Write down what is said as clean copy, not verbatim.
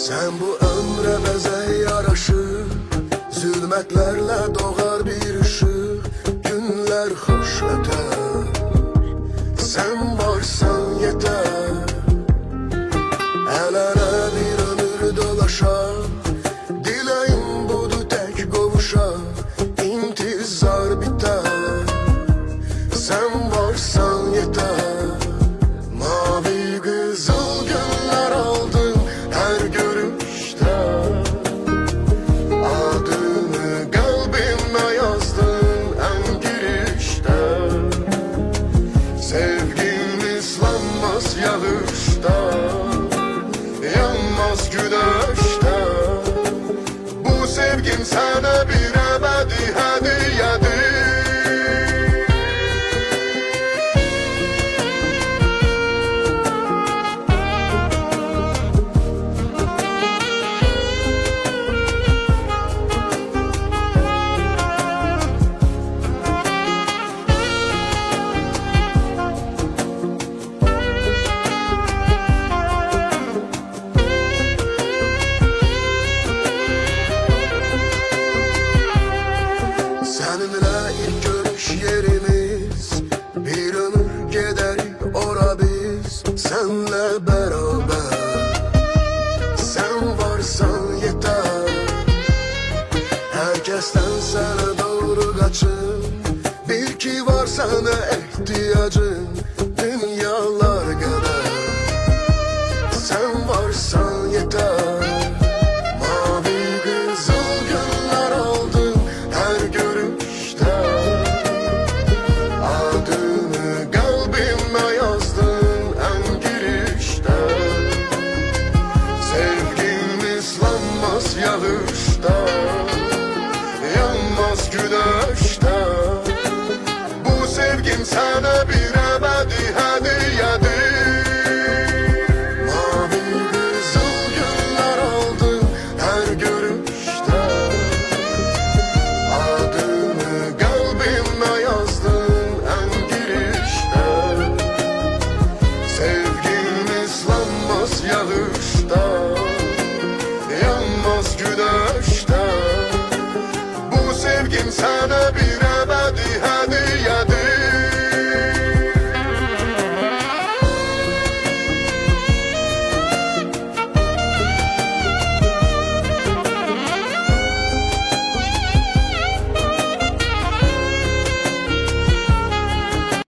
Sen bu ömre meze yaraşır, zülmetlerle doğar bir ışık. Günler hoş öter, sen varsan yeter. El ele bir ömür dolaşar, dileğim budur tek kavuşar. İntizar biter, sen varsan yeter. Mavi kızıl günler aldım her görüşte, adını kalbime yazdım en girişte. Sevgim ıslanmaz yağışta, yanmaz güneşte. Bu sevgim sana bir ebedi hediyedir. Seninle ilk görüş yerimiz, bir ömür giderik ora biz. Senle beraber, sen varsan yeter. Herkesten sana doğru kaçın, bil ki var sana ihtiyacın. Dünyalar kadar, sen varsan yeter. Mavi kızıl günler aldım her görüşte, adını kalbime yazdım en girişte. Sevgim ıslanmaz yağışta, yanmaz güneşte. Bu sevgim sana